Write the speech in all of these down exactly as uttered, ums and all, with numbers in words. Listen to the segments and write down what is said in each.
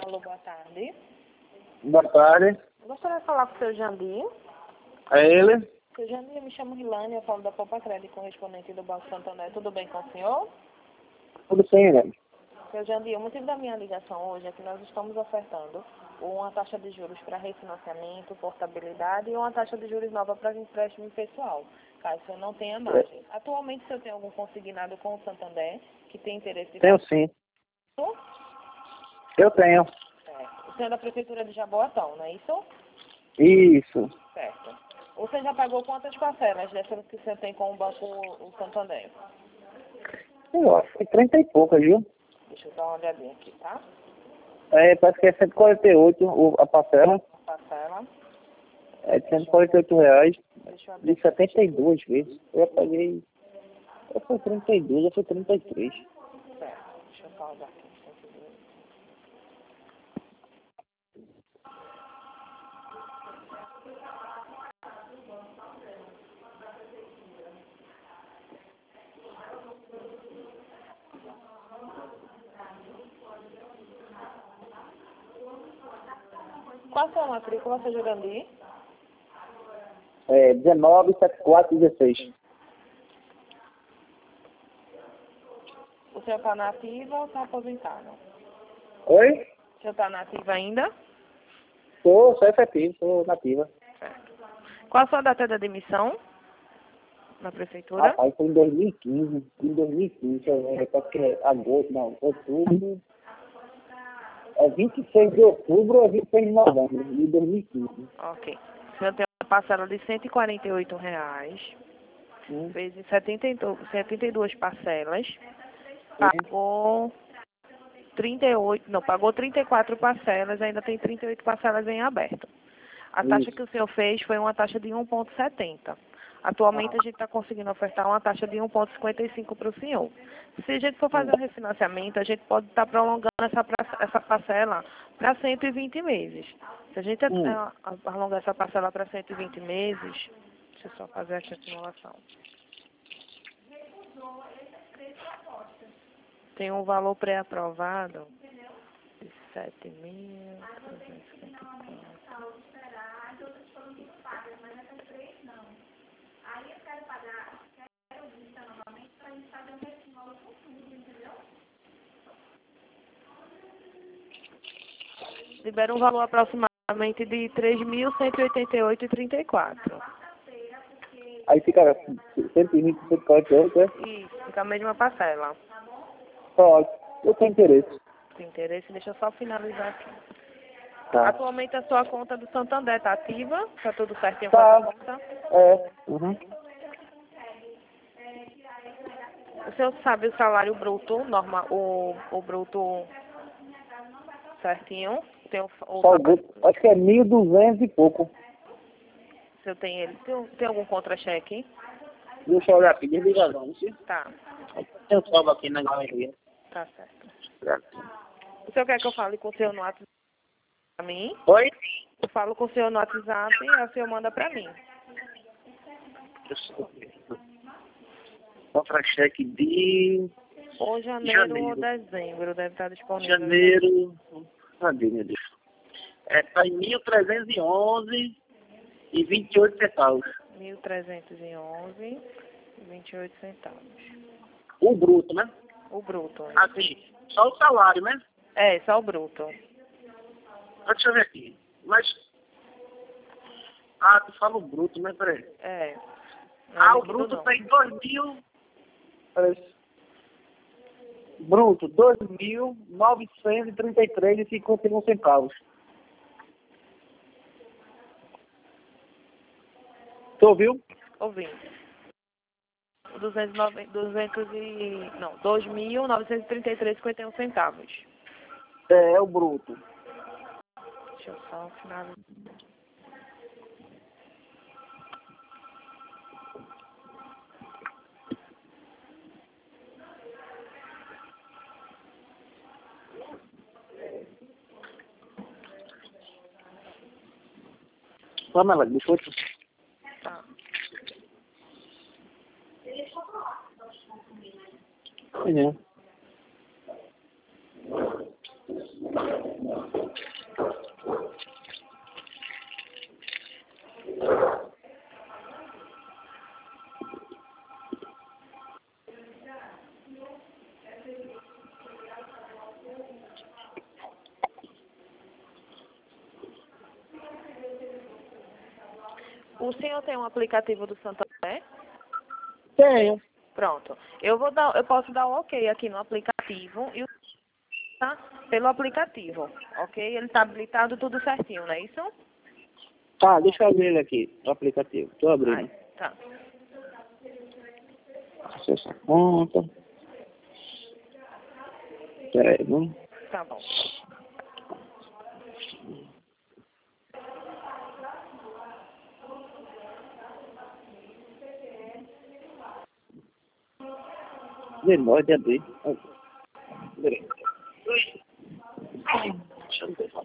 Alô, boa tarde. Boa tarde. Gostaria de falar com o seu Jandir. É ele? Seu Jandir, eu me chamo Rilane, eu falo da Copa Crédito, correspondente do Banco Santander. Tudo bem com o senhor? Tudo bem, né? Seu Jandir, o motivo da minha ligação hoje é que nós estamos ofertando uma taxa de juros para refinanciamento, portabilidade e uma taxa de juros nova para empréstimo pessoal, caso o senhor não tenha margem. Atualmente, o senhor tem algum consignado com o Santander que tem interesse em... Tenho sim. Eu tenho. Certo. O senhor é da Prefeitura de Jaboatão, não é isso? Isso. Certo. Você já pagou quantas parcelas dessas que você tem com o Banco o Santander? Eu acho que trinta e poucas, viu? Deixa eu dar uma olhadinha aqui, tá? É, parece que é cento e quarenta e oito o- a parcela. Parcela. É de cento e quarenta e oito reais. Deixa eu abrir. De setenta e duas vezes. Eu paguei. Eu fui trinta e dois, eu fui trinta e três. Certo. Deixa eu pausar aqui. cento e dois. Qual a sua matrícula, seu Jandir? É dezenove, setenta e quatro, dezesseis. O senhor está na ativa ou está aposentado? Oi? O senhor está na ativa ainda? Sou, sou efetivo, sou nativa. Certo. Qual a sua data de admissão na prefeitura? Rapaz, foi em dois mil e quinze. Em dois mil e quinze, eu lembro, parece que é agosto, não, outubro. É vinte e seis de outubro ou vinte e seis de novembro de dois mil e quinze. Ok. O senhor tem uma parcela de cento e quarenta e oito reais, Hum. vezes setenta e dois, setenta e duas parcelas, pagou trinta e oito, não, pagou trinta e quatro parcelas, ainda tem trinta e oito parcelas em aberto. A taxa Isso. que o senhor fez foi uma taxa de um vírgula setenta. Atualmente a gente está conseguindo ofertar uma taxa de um vírgula cinquenta e cinco para o senhor. Se a gente for fazer um refinanciamento, a gente pode estar prolongando essa, pra- essa parcela para cento e vinte meses. Se a gente Hum. eh, prolongar essa parcela para cento e vinte meses, deixa eu só fazer aqui a simulação. Tem um valor pré-aprovado de sete mil trezentos e cinquenta e quatro. Libera um valor aproximadamente de três mil cento e oitenta e oito vírgula trinta e quatro. Aí fica cento e vinte, cento e quarenta e oito, é? Isso, fica a mesma parcela. Pode. Eu tenho interesse. Tem interesse? Deixa eu só finalizar aqui. Tá. Atualmente a sua conta do Santander está ativa? Está tudo certinho Tá. com a conta? É. Uhum. O senhor sabe o salário bruto, norma, o, o bruto certinho? Tem o, o Só o salário, grupo. Acho que é mil e duzentos e pouco. o senhor tem ele? Tem, tem algum contra-cheque? Deixa eu olhar aqui. Desliga não, não sei. Tá, Tem um salvo aqui na galeria. tá certo. O senhor quer que eu fale com o senhor no WhatsApp pra mim? Oi? Eu falo com o senhor no WhatsApp e aí o senhor manda pra mim. Contra-cheque de Ou janeiro, Janeiro. ou dezembro, deve estar disponível. janeiro. Cadê, meu Deus? É, tá em mil trezentos e onze e vinte e oito centavos. mil trezentos e onze e vinte e oito centavos. O bruto, né? O bruto. Assim, só o salário, né? É, só o bruto. Ah, deixa eu ver aqui. Mas. Ah, tu fala o bruto, né? Peraí. É. Não é Ah, o líquido, bruto não. tá em dois mil. Peraí. Bruto, dois mil novecentos e trinta e três e cinquenta e um centavos. Tu ouviu? Ouvindo. duzentos e noventa, duzentos e... Não, dois mil novecentos e trinta e três e cinquenta e um centavos. É, é o bruto. Deixa eu só finalizar. Vamos lá, biscoito. Tá. É. O senhor tem um aplicativo do Santander? Tenho. Pronto. Eu vou dar, eu posso dar o ok aqui no aplicativo e o tá pelo aplicativo, ok? Ele está habilitado tudo certinho, não é isso? Tá, deixa eu abrir ele aqui, o aplicativo. Tô abrindo. Ai, tá. Acessa a conta. Peraí, vamos. Tá bom. Demora de abrir. Peraí. Deixa eu ver.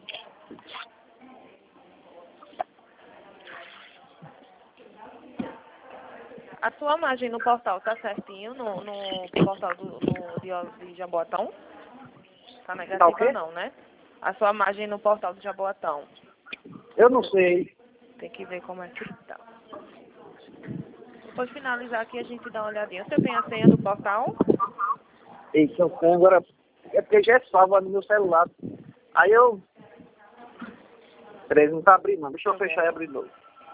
A sua imagem no portal tá certinho, no, no portal do, no, de, de Jaboatão? Tá Tá negativa ok? não, né? A sua imagem no portal do Jaboatão. Eu não sei. Tem que ver como é que tá. Depois de finalizar aqui, a gente dá uma olhadinha. Você tem a senha do portal? Isso, eu tenho agora. É porque já é salvo no meu celular. Aí eu. Peraí, não tá abrindo, não. Deixa eu fechar e abrir de novo.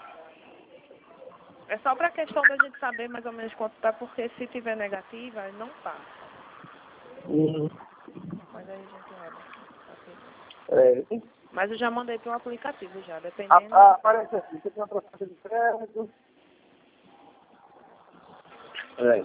É só pra questão da gente saber mais ou menos quanto tá, porque se tiver negativa, não tá. Hum, Mas aí a gente olha. Ok. peraí. Mas eu já mandei pro aplicativo já, A, dependendo. a, aparece aqui. Você tem uma proposta de crédito. Peraí.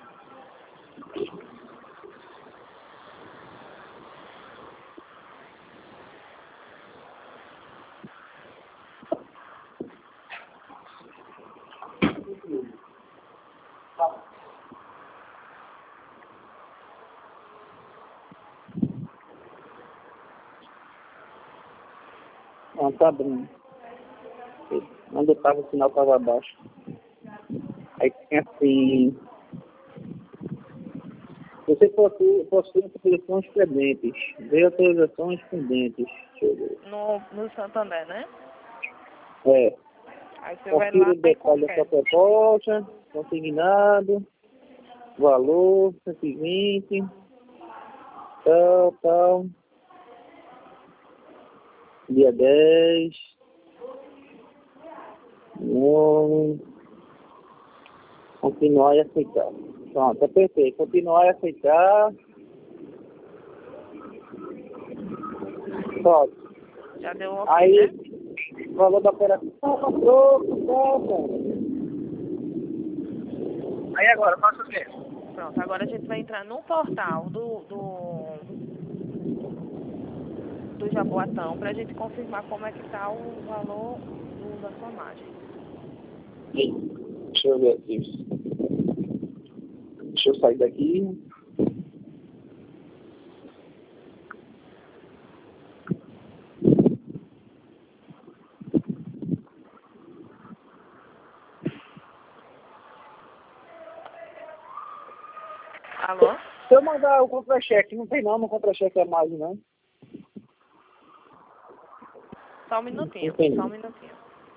Não, tá abrindo. Onde eu tava, o sinal tava abaixo. Aí tem assim. Você possui, possui autorizações pendentes. Vê autorizações pendentes. Deixa eu ver. No, no Santander, né? É. Aí você vai Confira lá o e detalhe da sua confere. proposta. Consignado. Valor, cento e vinte. Tal, tal. Dia dez. Nome. Continuar e aceitar. Pronto, é perfeito. Continuar e aceitar. Pronto. Já deu um ok, Aí, né? o valor da operação. Pronto, pronto. Aí agora, faça o quê? Pronto, agora a gente vai entrar no portal do, do, do Jaboatão pra gente confirmar como é que tá o valor do, da sua margem. Deixa eu ver aqui. Deixa eu sair daqui. Alô? Se eu mandar o contra-cheque, não tem não no contra-cheque a mais, não. Só um minutinho, Entendi. só um minutinho.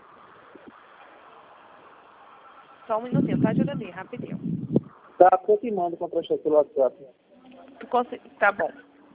Só um minutinho, tá, Jurandir? Rapidinho. Tá, eu te mando o contra-cheque pelo WhatsApp. Tu consegui... Tá bom.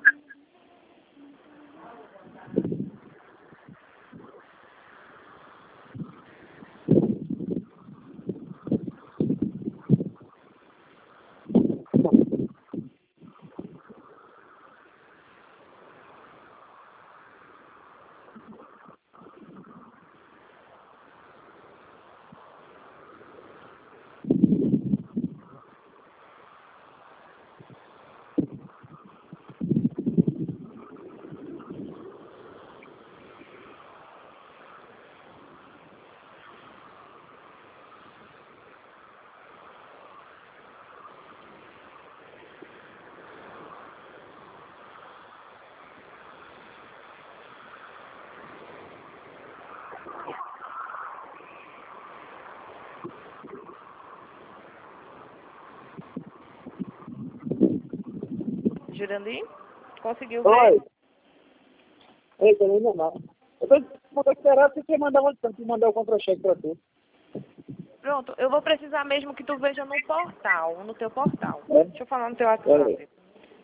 Jurandir? Conseguiu ver? Oi. Ei, também não, não. Eu tô, eu tô esperando você que mandar, um- mandar o contra-cheque pra tu. Pronto, eu vou precisar mesmo que tu veja no portal, no teu portal. É? Deixa eu falar no teu Pera WhatsApp. aí.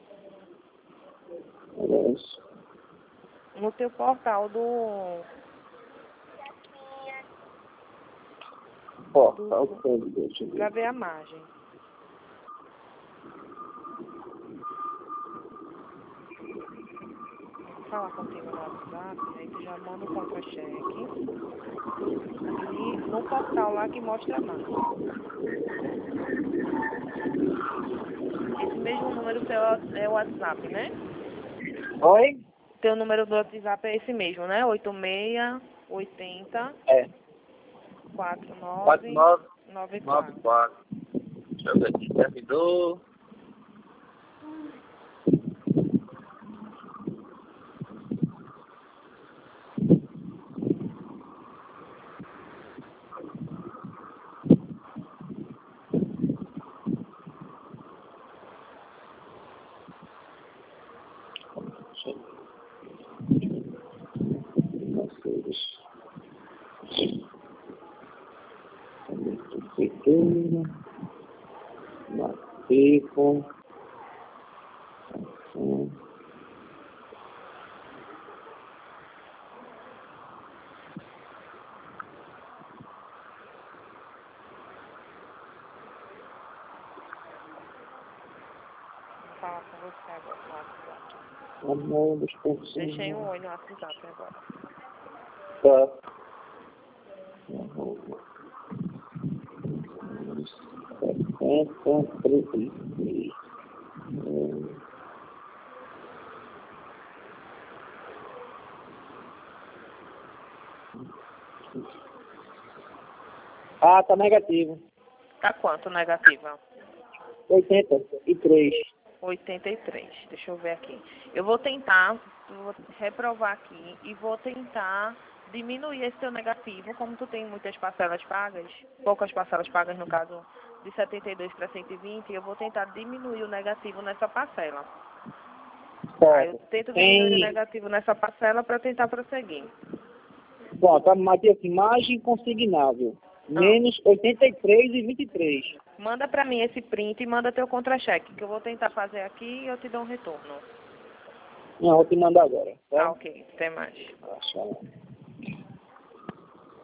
É isso. No teu portal do... Porta, o código, deixa eu ver. Pra ver a margem. Vou falar contigo no WhatsApp, aí tu já manda o contra-cheque. E no portal lá que mostra a margem. Esse mesmo número seu é o WhatsApp, né? Oi? Teu número do WhatsApp é esse mesmo, né? oito seis oito zero É. quatro quatro nove nove nove nove quatro. quatro. Deixa eu ver aqui, servidor. Prefeitura, matrícula, hum, Vou falar com você agora no WhatsApp. amor dos pontos. Deixei um oi no WhatsApp agora. Tá. setenta, trinta e seis. Hum. Ah, tá negativo. Tá quanto negativa? oitenta e três. oitenta e três. Deixa eu ver aqui. Eu vou tentar, vou reprovar aqui e vou tentar diminuir esse teu negativo, como tu tem muitas parcelas pagas, poucas parcelas pagas no caso de setenta e dois para cento e vinte, eu vou tentar diminuir o negativo nessa parcela. Aí eu tento diminuir o Tem. negativo nessa parcela para tentar prosseguir. Bom, tá aqui assim, margem consignável. Menos oitenta e três e vinte e três. Manda para mim esse print e manda teu contra-cheque, que eu vou tentar fazer aqui e eu te dou um retorno. Não, vou te mandar agora. Tá? Tá, ok. Até mais. Tchau.